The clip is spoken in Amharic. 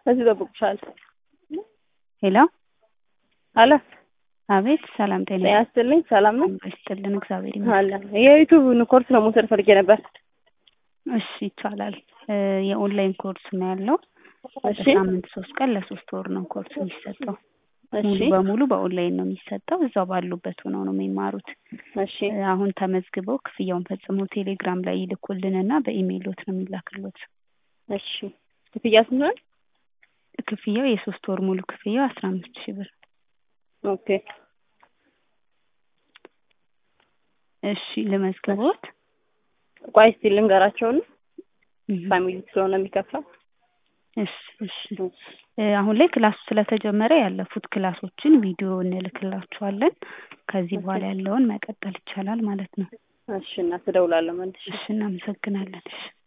እዚህ እጠብቅሻለሁ። ሄሎ አለ አቤት፣ ሰላም ጤና ያስጥልኝ። ሰላም ነው ይስጥልን። እግዚአብሔር አለ። ይመስገን። የዩቲዩብ ኮርስ ነው መውሰድ ፈልጌ ነበር። እሺ ይቻላል። የኦንላይን ኮርስ ነው ያለው። እሺ በሳምንት 3 ቀን ለ3 ወር ነው ኮርስ የሚሰጠው። እሺ ሙሉ በሙሉ በኦንላይን ነው የሚሰጠው። እዛው ባሉበት ሆነው ነው የሚማሩት። እሺ አሁን ተመዝግበው ክፍያውን ፈጽመው ቴሌግራም ላይ ይልኩልንና በኢሜይሎት ነው የሚላክሉት። እሺ ክፍያ ስንት ነው? ክፍያው የ3 ወር ሙሉ ክፍያው 15000 ብር። ኦኬ እሺ ልመዝግቦት። ቆይ እስቲ ልንገራቸውና ፋሚሊ ስለሆነ የሚከፍለው። እሺ እሺ። አሁን ላይ ክላሱ ስለተጀመረ ያለፉት ክላሶችን ቪዲዮ እንልክላችኋለን። ከዚህ በኋላ ያለውን መቀጠል ይቻላል ማለት ነው። እሺ እና ትደውላለህ መልሽ። እሺ እናመሰግናለን። እሺ